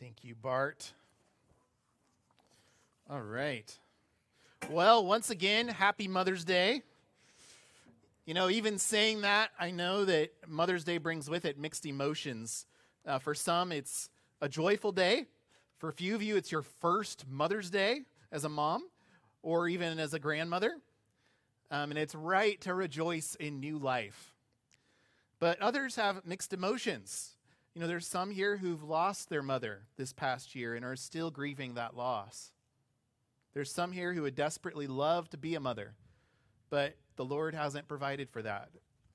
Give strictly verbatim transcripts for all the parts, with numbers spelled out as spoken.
Thank you, Bart. All right. Well, once again, happy Mother's Day. You know, even saying that, I know that Mother's Day brings with it mixed emotions. Uh, for some, it's a joyful day. For a few of you, it's your first Mother's Day as a mom or even as a grandmother. Um, and it's right to rejoice in new life. But others have mixed emotions. You know, there's some here who've lost their mother this past year and are still grieving that loss. There's some here who would desperately love to be a mother, but the Lord hasn't provided for that.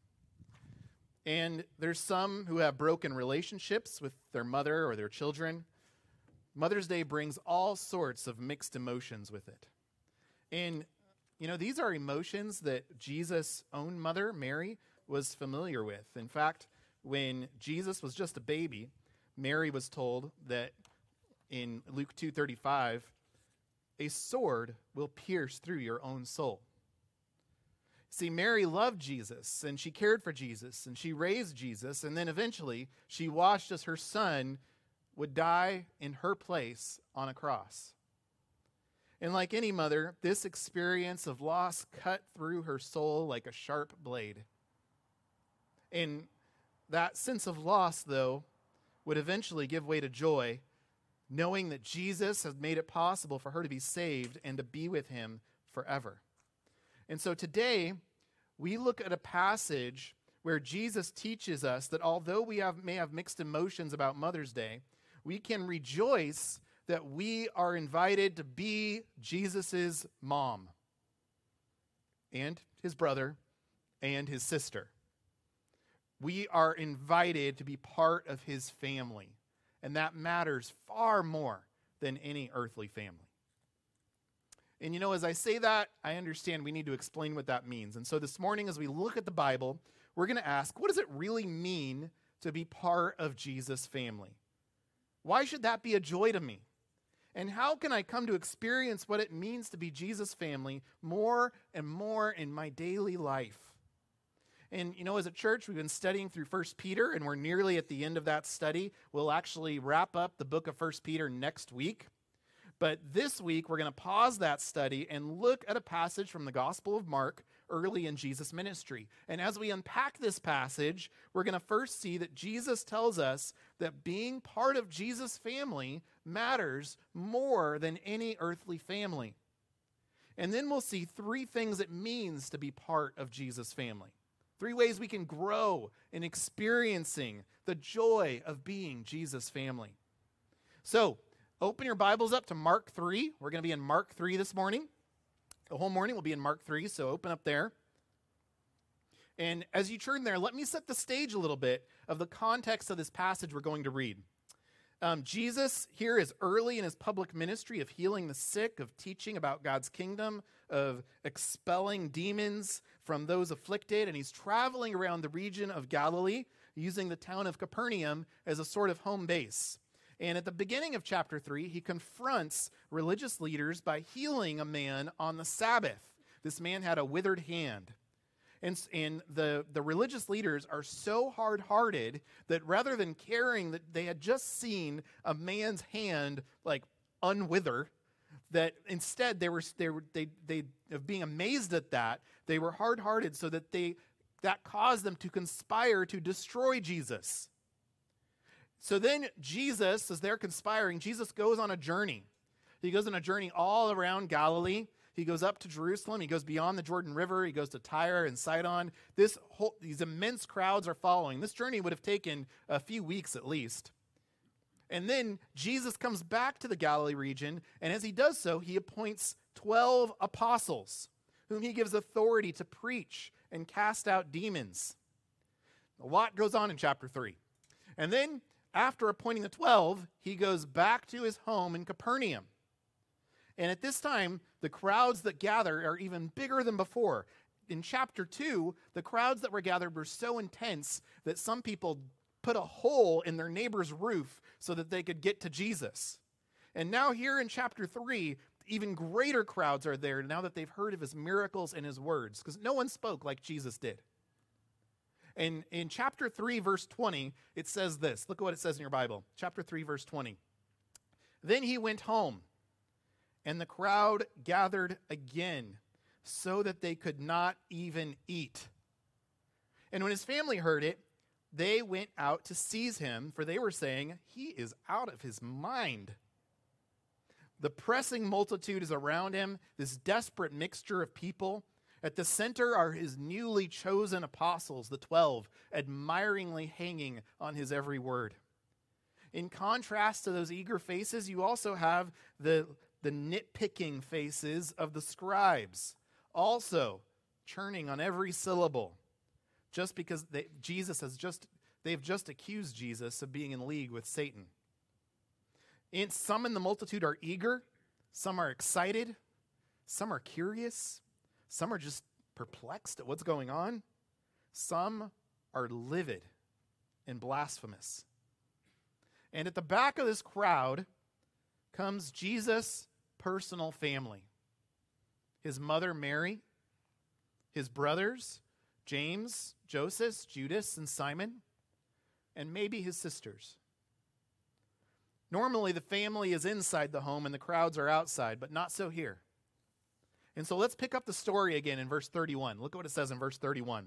And there's some who have broken relationships with their mother or their children. Mother's Day brings all sorts of mixed emotions with it. And, you know, these are emotions that Jesus' own mother, Mary, was familiar with. In fact, when Jesus was just a baby, Mary was told that in Luke two thirty-five, a sword will pierce through your own soul. See, Mary loved Jesus, and she cared for Jesus, and she raised Jesus, and then eventually she watched as her son would die in her place on a cross. And like any mother, this experience of loss cut through her soul like a sharp blade. And that sense of loss, though, would eventually give way to joy, knowing that Jesus has made it possible for her to be saved and to be with him forever. And so today, we look at a passage where Jesus teaches us that although we have, may have mixed emotions about Mother's Day, we can rejoice that we are invited to be Jesus' mom and his brother and his sister. We are invited to be part of his family, and that matters far more than any earthly family. And you know, as I say that, I understand we need to explain what that means. And so this morning, as we look at the Bible, we're going to ask, what does it really mean to be part of Jesus' family? Why should that be a joy to me? And how can I come to experience what it means to be Jesus' family more and more in my daily life? And, you know, as a church, we've been studying through First Peter, and we're nearly at the end of that study. We'll actually wrap up the book of First Peter next week. But this week, we're going to pause that study and look at a passage from the Gospel of Mark early in Jesus' ministry. And as we unpack this passage, we're going to first see that Jesus tells us that being part of Jesus' family matters more than any earthly family. And then we'll see three things it means to be part of Jesus' family. Three ways we can grow in experiencing the joy of being Jesus' family. So, open your Bibles up to Mark three. We're going to be in Mark three this morning. The whole morning will be in Mark three, so open up there. And as you turn there, let me set the stage a little bit of the context of this passage we're going to read. Um, Jesus here is early in his public ministry of healing the sick, of teaching about God's kingdom, of expelling demons from those afflicted, and he's traveling around the region of Galilee using the town of Capernaum as a sort of home base. And at the beginning of chapter three, he confronts religious leaders by healing a man on the Sabbath. This man had a withered hand. And, and the, the religious leaders are so hard-hearted that rather than caring that they had just seen a man's hand like unwither, that instead they were they were they they of being amazed at that, they were hard-hearted so that they that caused them to conspire to destroy Jesus. So then Jesus, as they're conspiring, Jesus goes on a journey. He goes on a journey all around Galilee. He goes up to Jerusalem. He goes beyond the Jordan River. He goes to Tyre and Sidon. This whole, these immense crowds are following. This journey would have taken a few weeks at least. And then Jesus comes back to the Galilee region, and as he does so, he appoints twelve apostles, whom he gives authority to preach and cast out demons. A lot goes on in chapter three. And then, after appointing the twelve, he goes back to his home in Capernaum. And at this time, the crowds that gather are even bigger than before. In chapter two, the crowds that were gathered were so intense that some people put a hole in their neighbor's roof so that they could get to Jesus. And now here in chapter three, even greater crowds are there now that they've heard of his miracles and his words, because no one spoke like Jesus did. And in chapter three, verse twenty, it says this. Look at what it says in your Bible. Chapter three, verse twenty. Then he went home, and the crowd gathered again, so that they could not even eat. And when his family heard it, they went out to seize him, for they were saying, "He is out of his mind." The pressing multitude is around him, this desperate mixture of people. At the center are his newly chosen apostles, the twelve, admiringly hanging on his every word. In contrast to those eager faces, you also have the, the nitpicking faces of the scribes, also churning on every syllable, just because they, Jesus has just, they've just accused Jesus of being in league with Satan. And some in the multitude are eager, some are excited, some are curious, some are just perplexed at what's going on, some are livid and blasphemous. And at the back of this crowd comes Jesus' personal family. His mother Mary, his brothers James, Joseph, Judas, and Simon, and maybe his sisters. Normally, the family is inside the home and the crowds are outside, but not so here. And so let's pick up the story again in verse thirty-one. Look at what it says in verse thirty-one.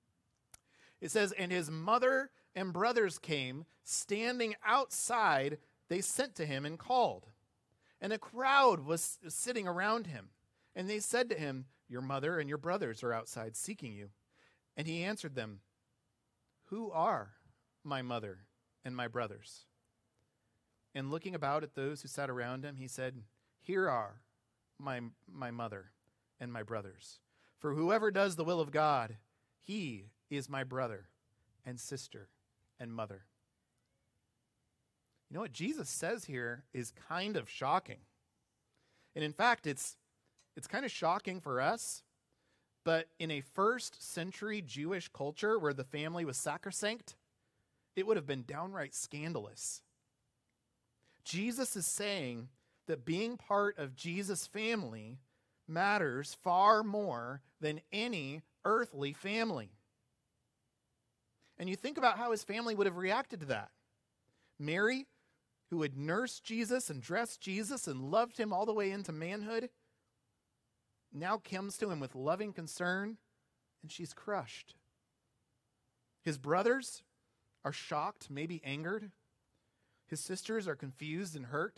It says, "And his mother and brothers came, standing outside, they sent to him and called. And a crowd was sitting around him. And they said to him, 'Your mother and your brothers are outside seeking you.' And he answered them, 'Who are my mother and my brothers?' And looking about at those who sat around him, he said, 'Here are my, my mother and my brothers. For whoever does the will of God, he is my brother and sister and mother.'" You know what Jesus says here is kind of shocking. And in fact, it's it's kind of shocking for us, but in a first century Jewish culture where the family was sacrosanct, it would have been downright scandalous. Jesus is saying that being part of Jesus' family matters far more than any earthly family. And you think about how his family would have reacted to that. Mary, who had nursed Jesus and dressed Jesus and loved him all the way into manhood, now comes to him with loving concern, and she's crushed. His brothers are shocked, maybe angered. His sisters are confused and hurt.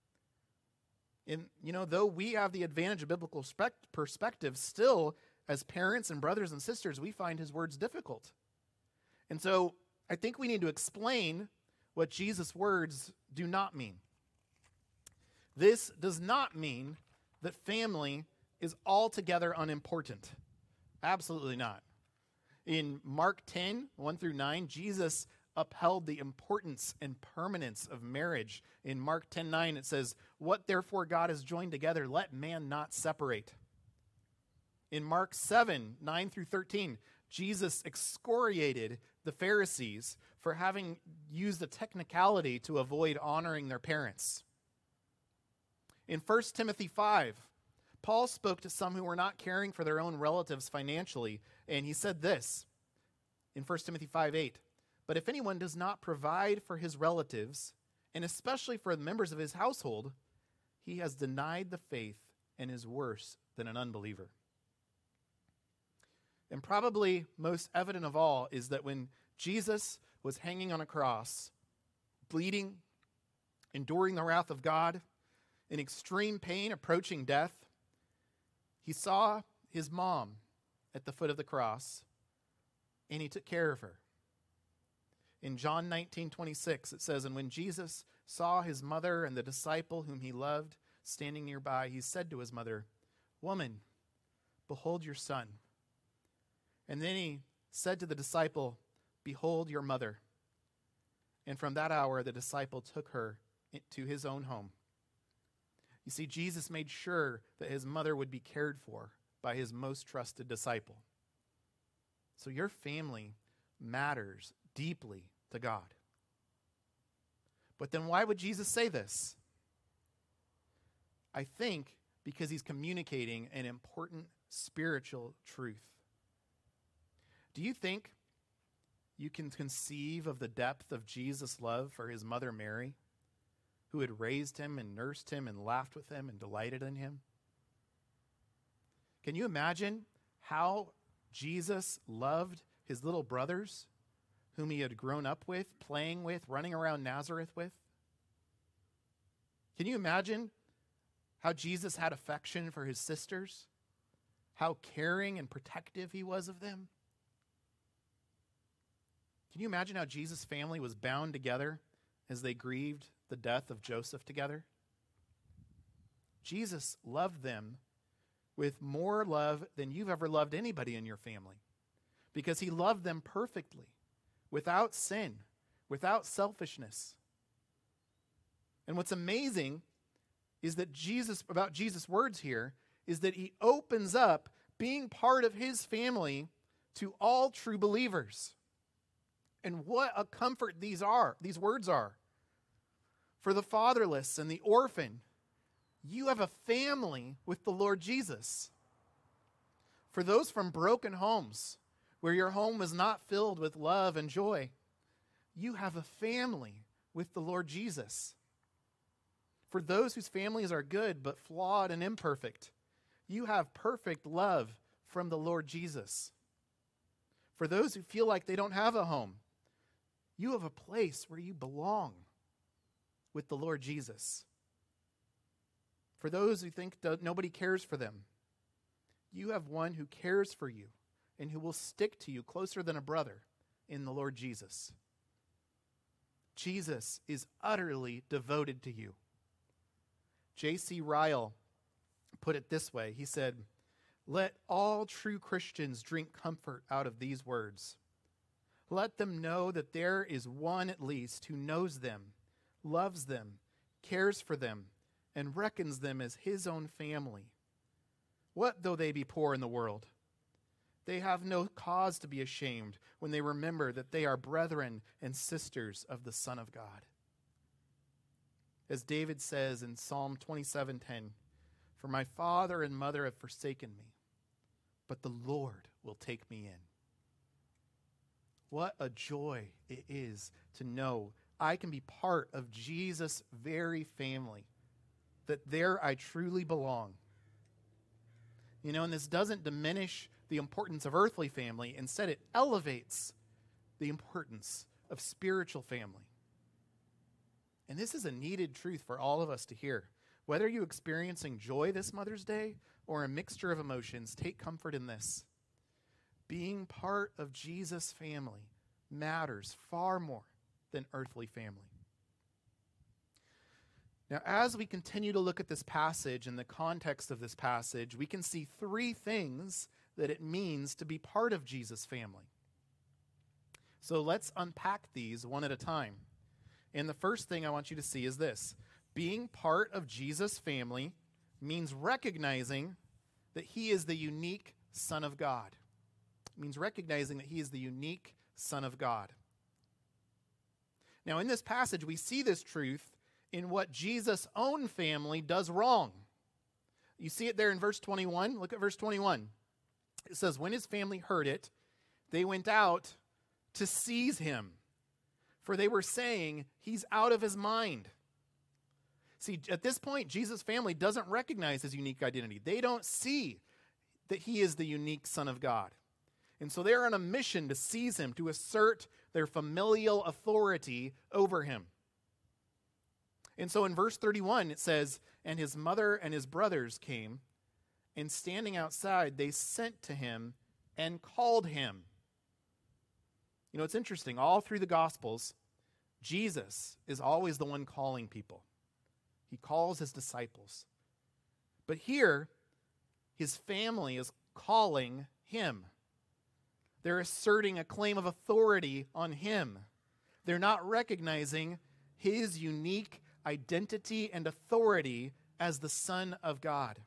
And, you know, though we have the advantage of biblical spect- perspective, still, as parents and brothers and sisters, we find his words difficult. And so I think we need to explain what Jesus' words do not mean. This does not mean that family is altogether unimportant. Absolutely not. In Mark ten, one through nine, Jesus upheld the importance and permanence of marriage. In Mark ten nine, it says, "What therefore God has joined together, let man not separate." In Mark seven, nine through thirteen, Jesus excoriated the Pharisees for having used a technicality to avoid honoring their parents. In First Timothy five, Paul spoke to some who were not caring for their own relatives financially, and he said this in First Timothy five eight, "But if anyone does not provide for his relatives, and especially for the members of his household, he has denied the faith and is worse than an unbeliever." And probably most evident of all is that when Jesus was hanging on a cross, bleeding, enduring the wrath of God, in extreme pain, approaching death, he saw his mom at the foot of the cross, and he took care of her. In John nineteen twenty-six, it says, "And when Jesus saw his mother and the disciple whom he loved standing nearby, he said to his mother, 'Woman, behold your son.' And then he said to the disciple, 'Behold your mother.' And from that hour, the disciple took her to his own home." You see, Jesus made sure that his mother would be cared for by his most trusted disciple. So your family matters deeply to God. But then why would Jesus say this? I think because he's communicating an important spiritual truth. Do you think you can conceive of the depth of Jesus' love for his mother Mary, who had raised him and nursed him and laughed with him and delighted in him? Can you imagine how Jesus loved his little brothers whom he had grown up with, playing with, running around Nazareth with? Can you imagine how Jesus had affection for his sisters? How caring and protective he was of them? Can you imagine how Jesus' family was bound together as they grieved the death of Joseph together? Jesus loved them with more love than you've ever loved anybody in your family, because he loved them perfectly, without sin, without selfishness. And what's amazing is that Jesus, about Jesus' words here, is that he opens up being part of his family to all true believers. And what a comfort these are, these words are. For the fatherless and the orphan, you have a family with the Lord Jesus. For those from broken homes, where your home was not filled with love and joy, you have a family with the Lord Jesus. For those whose families are good but flawed and imperfect, you have perfect love from the Lord Jesus. For those who feel like they don't have a home, you have a place where you belong with the Lord Jesus. For those who think nobody cares for them, you have one who cares for you and who will stick to you closer than a brother in the Lord Jesus. Jesus is utterly devoted to you. J C Ryle put it this way. He said, "Let all true Christians drink comfort out of these words. Let them know that there is one at least who knows them, loves them, cares for them, and reckons them as his own family. What though they be poor in the world? They have no cause to be ashamed when they remember that they are brethren and sisters of the Son of God." As David says in Psalm twenty-seven ten, "For my father and mother have forsaken me, but the Lord will take me in." What a joy it is to know I can be part of Jesus' very family, that there I truly belong. You know, and this doesn't diminish the importance of earthly family. Instead, it elevates the importance of spiritual family. And this is a needed truth for all of us to hear. Whether you're experiencing joy this Mother's Day or a mixture of emotions, take comfort in this. Being part of Jesus' family matters far more than earthly family. Now, as we continue to look at this passage and the context of this passage, we can see three things that it means to be part of Jesus' family. So let's unpack these one at a time. And the first thing I want you to see is this. Being part of Jesus' family means recognizing that he is the unique Son of God. It means recognizing that he is the unique Son of God. Now, in this passage, we see this truth in what Jesus' own family does wrong. You see it there in verse twenty-one. Look at verse twenty-one. It says, "When his family heard it, they went out to seize him, for they were saying, 'He's out of his mind.'" See, at this point, Jesus' family doesn't recognize his unique identity. They don't see that he is the unique Son of God. And so they're on a mission to seize him, to assert their familial authority over him. And so in verse thirty-one, it says, "And his mother and his brothers came, and standing outside, they sent to him and called him." You know, it's interesting. All through the Gospels, Jesus is always the one calling people. He calls his disciples. But here, his family is calling him. They're asserting a claim of authority on him. They're not recognizing his unique identity and authority as the Son of God.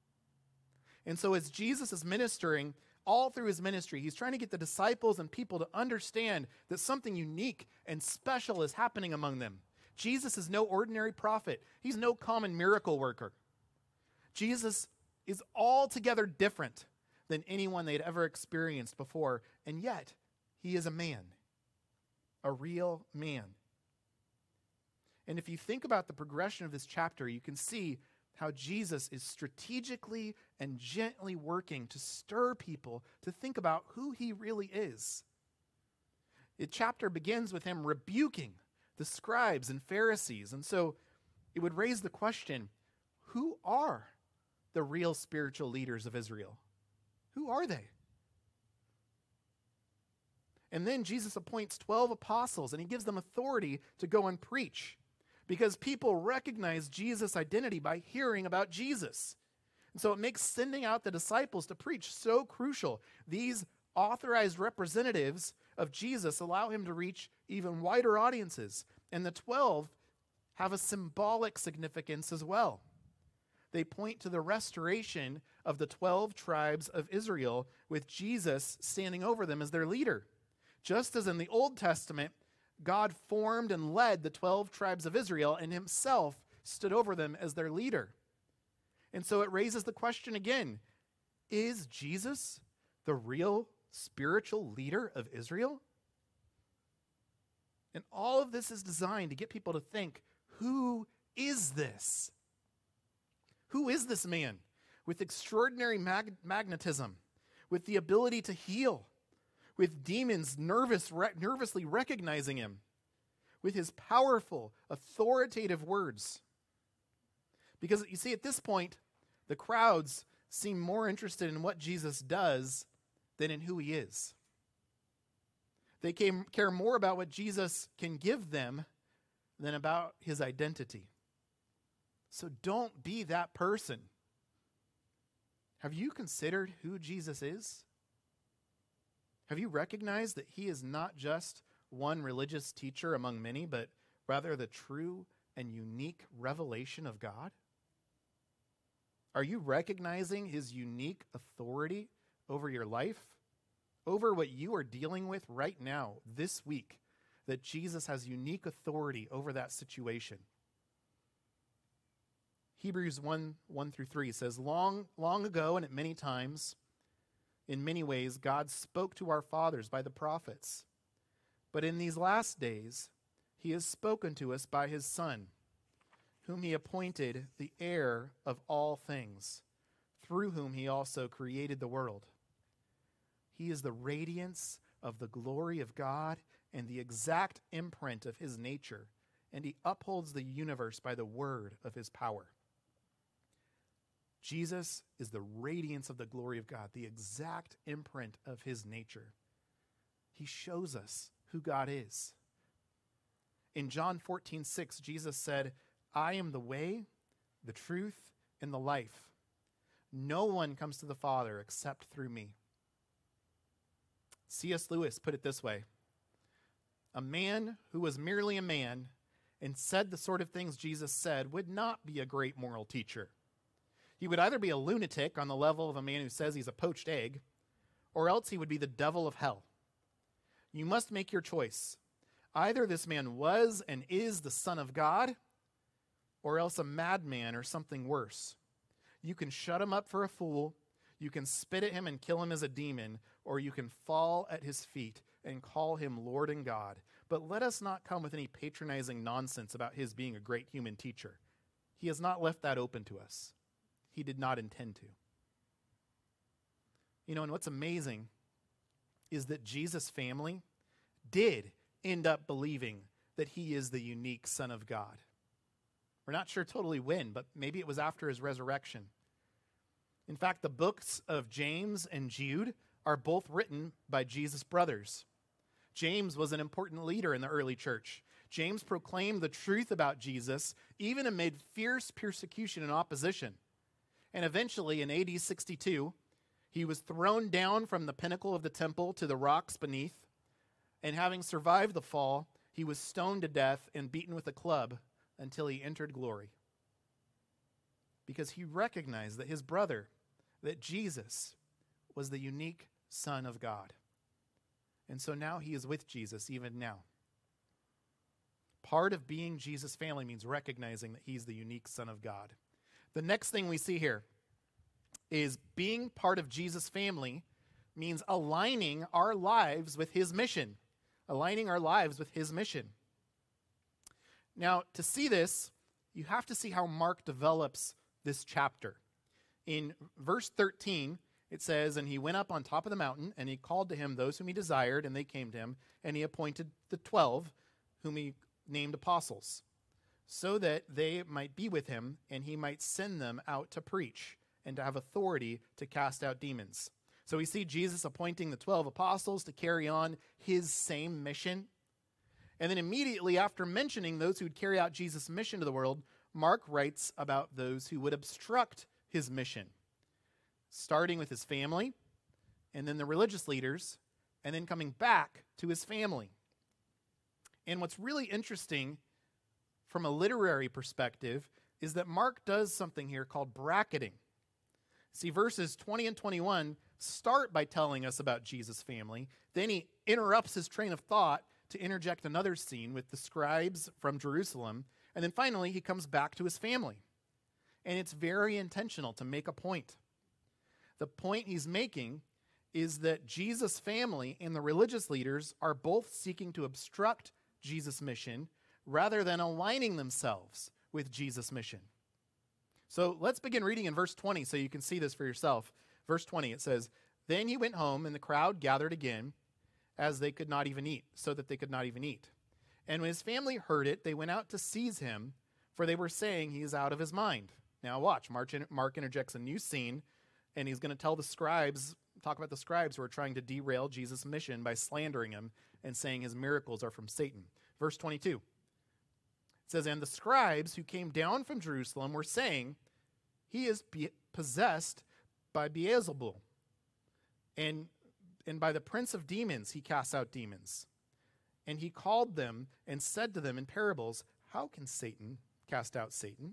And so as Jesus is ministering, all through his ministry, he's trying to get the disciples and people to understand that something unique and special is happening among them. Jesus is no ordinary prophet. He's no common miracle worker. Jesus is altogether different than anyone they'd ever experienced before, and yet he is a man, a real man. And if you think about the progression of this chapter, you can see how Jesus is strategically and gently working to stir people to think about who he really is. The chapter begins with him rebuking the scribes and Pharisees. And so it would raise the question, who are the real spiritual leaders of Israel? Who are they? And then Jesus appoints twelve apostles, and he gives them authority to go and preach, because people recognize Jesus' identity by hearing about Jesus. And so it makes sending out the disciples to preach so crucial. These authorized representatives of Jesus allow him to reach even wider audiences. And the twelve have a symbolic significance as well. They point to the restoration of the twelve tribes of Israel, with Jesus standing over them as their leader. Just as in the Old Testament, God formed and led the twelve tribes of Israel and himself stood over them as their leader. And so it raises the question again, is Jesus the real spiritual leader of Israel? And all of this is designed to get people to think, who is this? Who is this man with extraordinary mag- magnetism, with the ability to heal, with demons nervous, re- nervously recognizing him, with his powerful, authoritative words? Because you see, at this point, the crowds seem more interested in what Jesus does than in who he is. They came, care more about what Jesus can give them than about his identity. So don't be that person. Have you considered who Jesus is? Have you recognized that he is not just one religious teacher among many, but rather the true and unique revelation of God? Are you recognizing his unique authority over your life, over what you are dealing with right now, this week, that Jesus has unique authority over that situation? Hebrews one, one through three says, Long, long ago and at many times, in many ways, God spoke to our fathers by the prophets. But in these last days, he has spoken to us by his Son, whom he appointed the heir of all things, through whom he also created the world. He is the radiance of the glory of God and the exact imprint of his nature, and he upholds the universe by the word of his power. Jesus is the radiance of the glory of God, the exact imprint of his nature. He shows us who God is. In John fourteen six, Jesus said, I am the way, the truth, and the life. No one comes to the Father except through me. C S Lewis put it this way: a man who was merely a man and said the sort of things Jesus said would not be a great moral teacher. He would either be a lunatic on the level of a man who says he's a poached egg, or else he would be the devil of hell. You must make your choice. Either this man was and is the Son of God, or else a madman or something worse. You can shut him up for a fool, you can spit at him and kill him as a demon, or you can fall at his feet and call him Lord and God. But let us not come with any patronizing nonsense about his being a great human teacher. He has not left that open to us. He did not intend to. You know, and what's amazing is that Jesus' family did end up believing that he is the unique Son of God. We're not sure totally when, but maybe it was after his resurrection. In fact, the books of James and Jude are both written by Jesus' brothers. James was an important leader in the early church. James proclaimed the truth about Jesus, even amid fierce persecution and opposition. And eventually, in A D sixty-two, he was thrown down from the pinnacle of the temple to the rocks beneath, and having survived the fall, he was stoned to death and beaten with a club until he entered glory. Because he recognized that his brother, that Jesus, was the unique Son of God. And so now he is with Jesus even now. Part of being Jesus' family means recognizing that he's the unique Son of God. The next thing we see here is being part of Jesus' family means aligning our lives with his mission. Aligning our lives with his mission. Now, to see this, you have to see how Mark develops this chapter. In verse thirteen, it says, "And he went up on top of the mountain, and he called to him those whom he desired, and they came to him, and he appointed the twelve, whom he named apostles, so that they might be with him, and he might send them out to preach, and to have authority to cast out demons." So we see Jesus appointing the twelve apostles to carry on his same mission. And then immediately after mentioning those who would carry out Jesus' mission to the world, Mark writes about those who would obstruct his mission, starting with his family, and then the religious leaders, and then coming back to his family. And what's really interesting from a literary perspective is that Mark does something here called bracketing. See, verses twenty and twenty-one start by telling us about Jesus' family. Then he interrupts his train of thought to interject another scene with the scribes from Jerusalem. And then finally, he comes back to his family. And it's very intentional to make a point. The point he's making is that Jesus' family and the religious leaders are both seeking to obstruct Jesus' mission rather than aligning themselves with Jesus' mission. So let's begin reading in verse twenty so you can see this for yourself. Verse twenty, it says, "Then he went home, and the crowd gathered again, as they could not even eat, so that they could not even eat. And when his family heard it, they went out to seize him, for they were saying he is out of his mind." Now watch, Mark, Mark interjects a new scene, and he's going to tell the scribes, talk about the scribes who are trying to derail Jesus' mission by slandering him and saying his miracles are from Satan. Verse twenty-two, it says, "And the scribes who came down from Jerusalem were saying, he is be- possessed by Beelzebul, and, and by the prince of demons he casts out demons. And he called them and said to them in parables, how can Satan cast out Satan?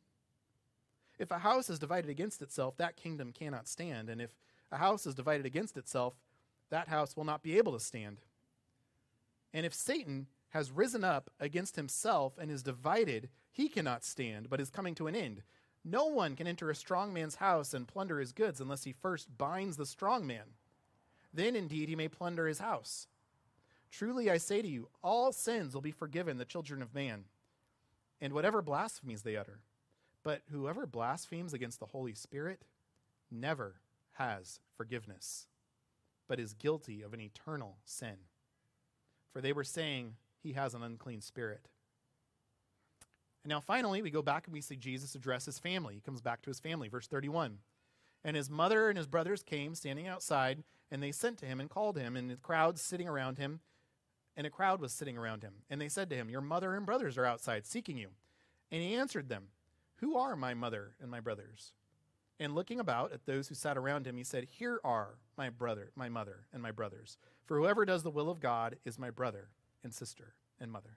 If a house is divided against itself, that kingdom cannot stand. And if a house is divided against itself, that house will not be able to stand. And if Satan has risen up against himself and is divided, he cannot stand, but is coming to an end. No one can enter a strong man's house and plunder his goods unless he first binds the strong man. Then indeed he may plunder his house. Truly I say to you, all sins will be forgiven the children of man, and whatever blasphemies they utter. But whoever blasphemes against the Holy Spirit never has forgiveness, but is guilty of an eternal sin. For they were saying he has an unclean spirit." And now finally, we go back and we see Jesus address his family. He comes back to his family, verse thirty-one. "And his mother and his brothers came, standing outside, and they sent to him and called him, and the crowd sitting around him, and a crowd was sitting around him. And they said to him, 'Your mother and brothers are outside, seeking you.' And he answered them, 'Who are my mother and my brothers?' And looking about at those who sat around him, he said, 'Here are my brother, my mother, and my brothers. For whoever does the will of God is my brother and sister and mother.'"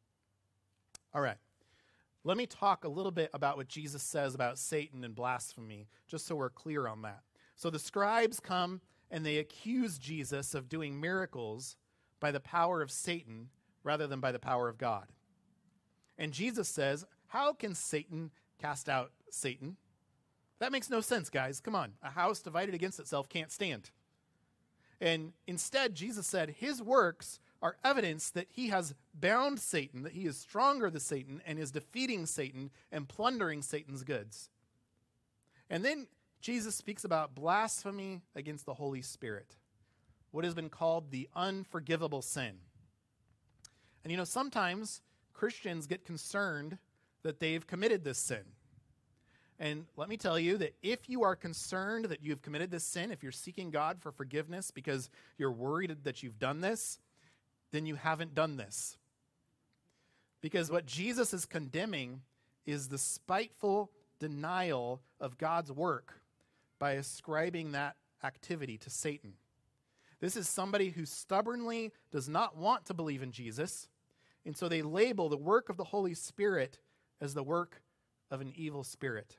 All right. Let me talk a little bit about what Jesus says about Satan and blasphemy, just so we're clear on that. So the scribes come and they accuse Jesus of doing miracles by the power of Satan rather than by the power of God. And Jesus says, how can Satan cast out Satan? That makes no sense, guys. Come on. A house divided against itself can't stand. And instead, Jesus said his works are evidence that he has bound Satan, that he is stronger than Satan and is defeating Satan and plundering Satan's goods. And then Jesus speaks about blasphemy against the Holy Spirit, what has been called the unforgivable sin. And you know, sometimes Christians get concerned that they've committed this sin. And let me tell you that if you are concerned that you've committed this sin, if you're seeking God for forgiveness because you're worried that you've done this, then you haven't done this. Because what Jesus is condemning is the spiteful denial of God's work by ascribing that activity to Satan. This is somebody who stubbornly does not want to believe in Jesus, and so they label the work of the Holy Spirit as the work of an evil spirit.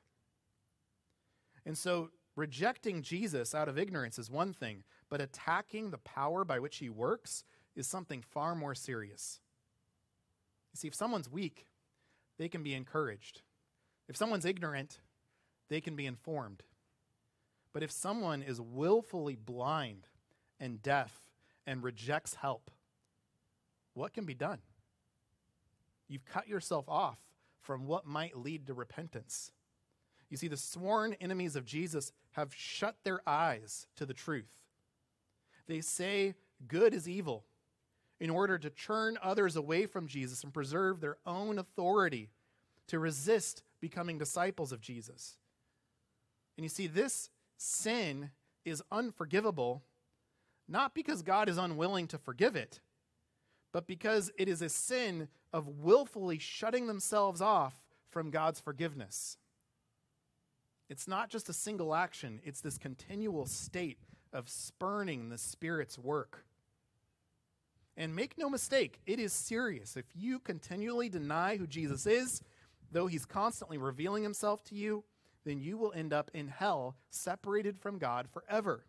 And so rejecting Jesus out of ignorance is one thing, but attacking the power by which he works is something far more serious. You see, if someone's weak, they can be encouraged. If someone's ignorant, they can be informed. But if someone is willfully blind and deaf and rejects help, what can be done? You've cut yourself off from what might lead to repentance. You see, the sworn enemies of Jesus have shut their eyes to the truth. They say good is evil in order to turn others away from Jesus and preserve their own authority to resist becoming disciples of Jesus. And you see, this sin is unforgivable, not because God is unwilling to forgive it, but because it is a sin of willfully shutting themselves off from God's forgiveness. It's not just a single action, it's this continual state of spurning the Spirit's work. And make no mistake, it is serious. If you continually deny who Jesus is, though he's constantly revealing himself to you, then you will end up in hell, separated from God forever.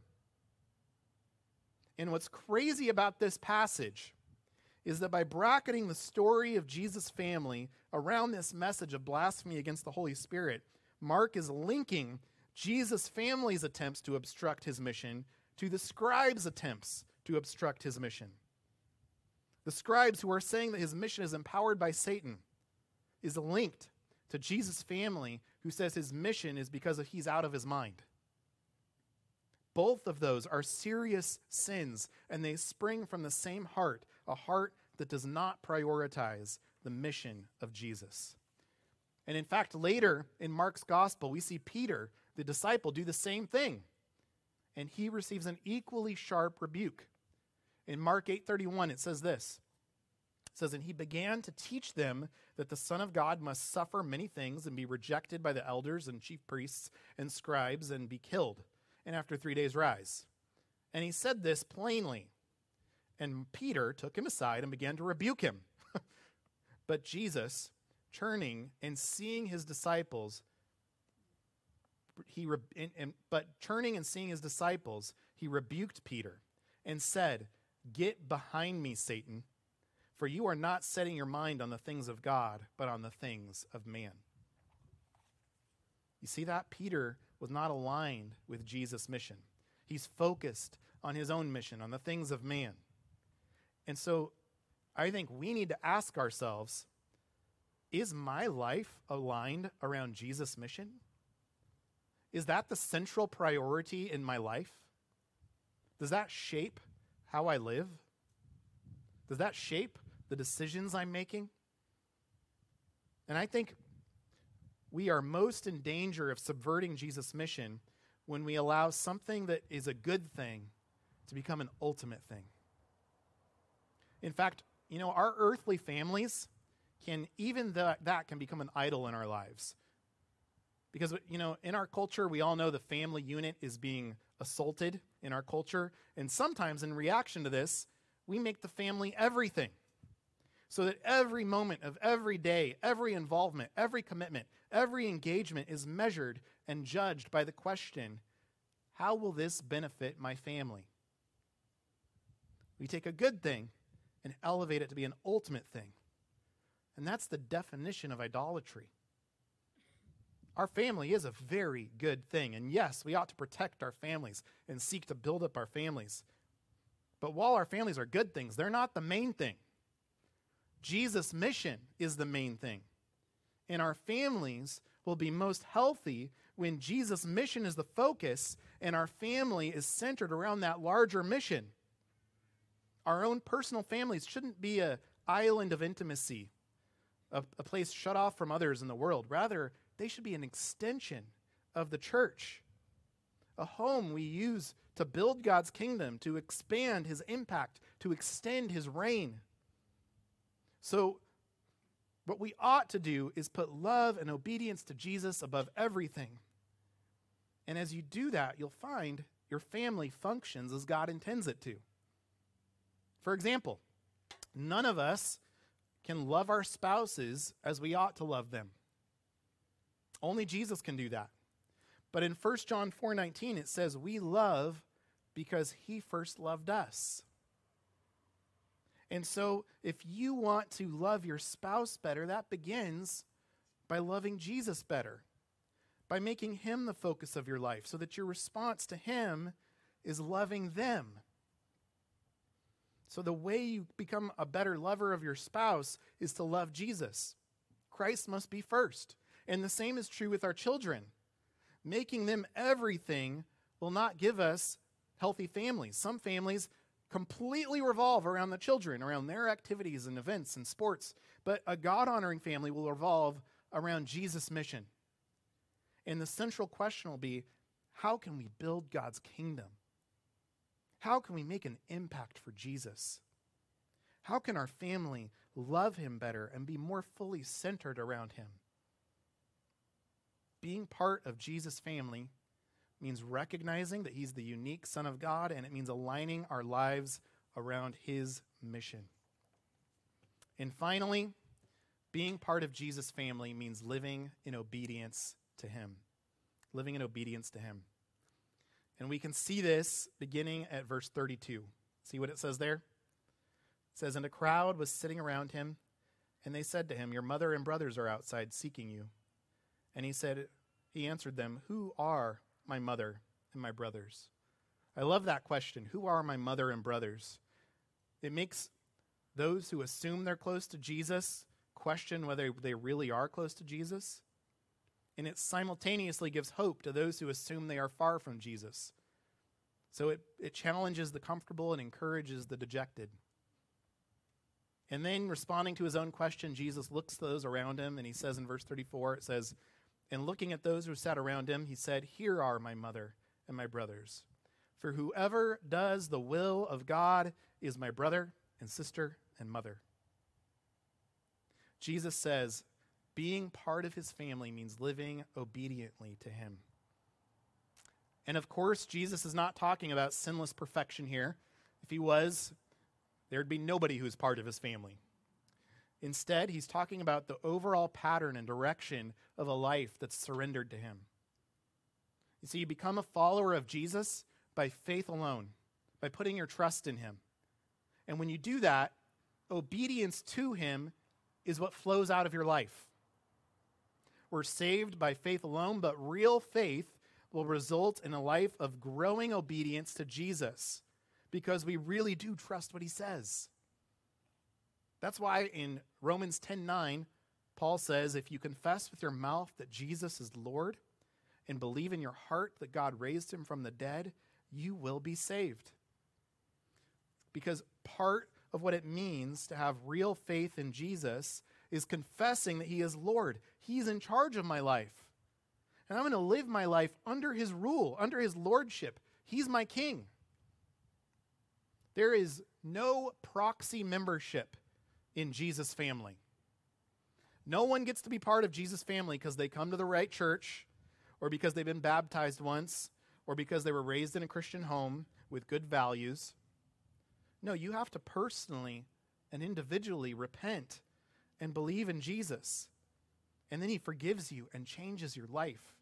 And what's crazy about this passage is that by bracketing the story of Jesus' family around this message of blasphemy against the Holy Spirit, Mark is linking Jesus' family's attempts to obstruct his mission to the scribes' attempts to obstruct his mission. The scribes who are saying that his mission is empowered by Satan is linked to Jesus' family who says his mission is because he's out of his mind. Both of those are serious sins, and they spring from the same heart, a heart that does not prioritize the mission of Jesus. And in fact, later in Mark's gospel, we see Peter, the disciple, do the same thing. And he receives an equally sharp rebuke. In Mark eight thirty-one, it says this. It says, "And he began to teach them that the Son of God must suffer many things and be rejected by the elders and chief priests and scribes and be killed, and after three days rise. And he said this plainly. And Peter took him aside and began to rebuke him. But Jesus, turning and seeing his disciples, he re- and, and, but turning and seeing his disciples, he rebuked Peter and said, 'Get behind me, Satan, for you are not setting your mind on the things of God, but on the things of man.'" You see that? Peter was not aligned with Jesus' mission. He's focused on his own mission, on the things of man. And so I think we need to ask ourselves, is my life aligned around Jesus' mission? Is that the central priority in my life? Does that shape how I live? Does that shape the decisions I'm making? And I think we are most in danger of subverting Jesus' mission when we allow something that is a good thing to become an ultimate thing. In fact, you know, our earthly families can, even that, that can become an idol in our lives. Because, you know, in our culture, we all know the family unit is being assaulted in our culture. And sometimes in reaction to this, we make the family everything. So that every moment of every day, every involvement, every commitment, every engagement is measured and judged by the question, how will this benefit my family? We take a good thing and elevate it to be an ultimate thing. And that's the definition of idolatry. Our family is a very good thing. And yes, we ought to protect our families and seek to build up our families. But while our families are good things, they're not the main thing. Jesus' mission is the main thing. And our families will be most healthy when Jesus' mission is the focus and our family is centered around that larger mission. Our own personal families shouldn't be an island of intimacy, a, a place shut off from others in the world. Rather, they should be an extension of the church, a home we use to build God's kingdom, to expand his impact, to extend his reign. So what we ought to do is put love and obedience to Jesus above everything. And as you do that, you'll find your family functions as God intends it to. For example, none of us can love our spouses as we ought to love them. Only Jesus can do that. But in First John four nineteen, it says, we love because he first loved us. And so if you want to love your spouse better, that begins by loving Jesus better, by making him the focus of your life so that your response to him is loving them. So the way you become a better lover of your spouse is to love Jesus. Christ must be first. And the same is true with our children. Making them everything will not give us healthy families. Some families completely revolve around the children, around their activities and events and sports. But a God-honoring family will revolve around Jesus' mission. And the central question will be, how can we build God's kingdom? How can we make an impact for Jesus? How can our family love him better and be more fully centered around him? Being part of Jesus' family means recognizing that he's the unique Son of God, and it means aligning our lives around his mission. And finally, being part of Jesus' family means living in obedience to him. Living in obedience to him. And we can see this beginning at verse thirty-two. See what it says there? It says, "And a crowd was sitting around him, and they said to him, 'Your mother and brothers are outside seeking you.' And he said, he answered them, 'Who are my mother and my brothers?'" I love that question. Who are my mother and brothers? It makes those who assume they're close to Jesus question whether they really are close to Jesus. And it simultaneously gives hope to those who assume they are far from Jesus. So it, it challenges the comfortable and encourages the dejected. And then, responding to his own question, Jesus looks to those around him, and he says in verse thirty-four, it says, "And looking at those who sat around him, he said, 'Here are my mother and my brothers. For whoever does the will of God is my brother and sister and mother.'" Jesus says, being part of his family means living obediently to him. And of course, Jesus is not talking about sinless perfection here. If he was, there'd be nobody who's part of his family. Instead, he's talking about the overall pattern and direction of a life that's surrendered to him. You see, you become a follower of Jesus by faith alone, by putting your trust in him. And when you do that, obedience to him is what flows out of your life. We're saved by faith alone, but real faith will result in a life of growing obedience to Jesus because we really do trust what he says. That's why in Romans ten nine, Paul says, "If you confess with your mouth that Jesus is Lord and believe in your heart that God raised him from the dead, you will be saved." Because part of what it means to have real faith in Jesus is confessing that he is Lord. He's in charge of my life. And I'm going to live my life under his rule, under his lordship. He's my king. There is no proxy membership in Jesus' family. No one gets to be part of Jesus' family because they come to the right church, or because they've been baptized once, or because they were raised in a Christian home with good values. No, you have to personally and individually repent and believe in Jesus. And then he forgives you and changes your life.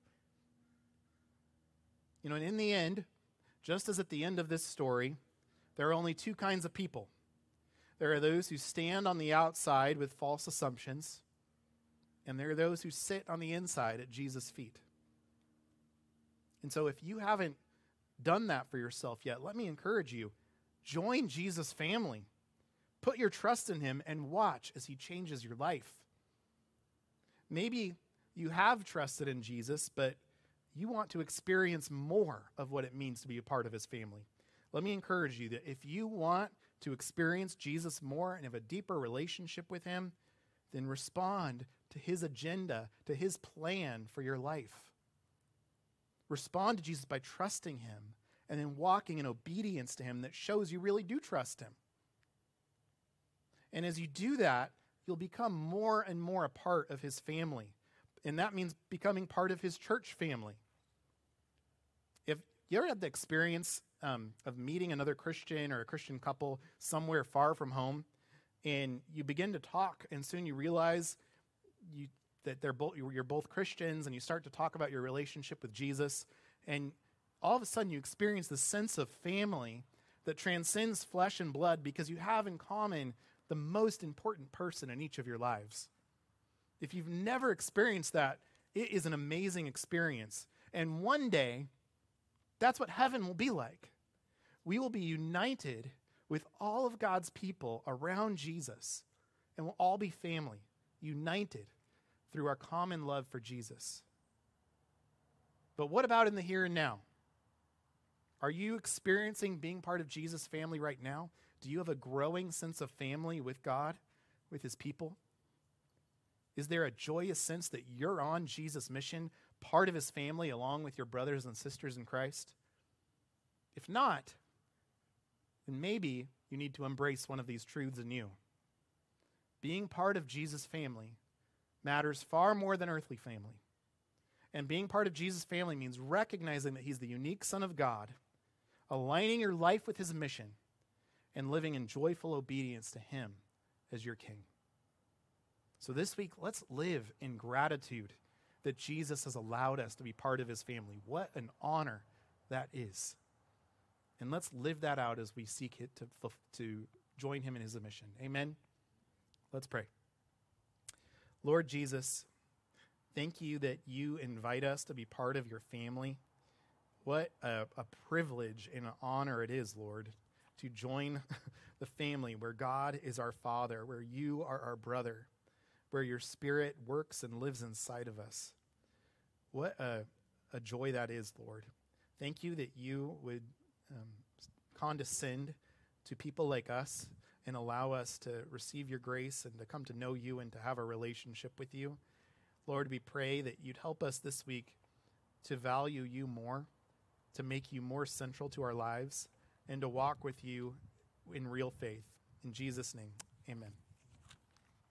You know, and in the end, just as at the end of this story, there are only two kinds of people. There are those who stand on the outside with false assumptions, and there are those who sit on the inside at Jesus' feet. And so if you haven't done that for yourself yet, let me encourage you, join Jesus' family. Put your trust in him and watch as he changes your life. Maybe you have trusted in Jesus, but you want to experience more of what it means to be a part of his family. Let me encourage you that if you want to experience Jesus more and have a deeper relationship with him, then respond to his agenda, to his plan for your life. Respond to Jesus by trusting him and then walking in obedience to him that shows you really do trust him. And as you do that, you'll become more and more a part of his family. And that means becoming part of his church family. If you ever had the experience um, of meeting another Christian or a Christian couple somewhere far from home, and you begin to talk, and soon you realize you, that they're both, you're both Christians, and you start to talk about your relationship with Jesus, and all of a sudden you experience this sense of family that transcends flesh and blood because you have in common the most important person in each of your lives. If you've never experienced that, it is an amazing experience. And one day, that's what heaven will be like. We will be united with all of God's people around Jesus, and we'll all be family, united through our common love for Jesus. But what about in the here and now? Are you experiencing being part of Jesus' family right now? Do you have a growing sense of family with God, with his people? Is there a joyous sense that you're on Jesus' mission, part of his family, along with your brothers and sisters in Christ? If not, then maybe you need to embrace one of these truths anew. Being part of Jesus' family matters far more than earthly family. And being part of Jesus' family means recognizing that he's the unique Son of God, aligning your life with his mission, and living in joyful obedience to him as your king. So this week, let's live in gratitude that Jesus has allowed us to be part of his family. What an honor that is. And let's live that out as we seek it to, to join him in his mission. Amen? Let's pray. Lord Jesus, thank you that you invite us to be part of your family. What a, a privilege and an honor it is, Lord, to join the family where God is our Father, where you are our brother, where your Spirit works and lives inside of us. What a, a joy that is, Lord. Thank you that you would um, condescend to people like us and allow us to receive your grace and to come to know you and to have a relationship with you. Lord, we pray that you'd help us this week to value you more, to make you more central to our lives, and to walk with you in real faith. In Jesus' name, amen.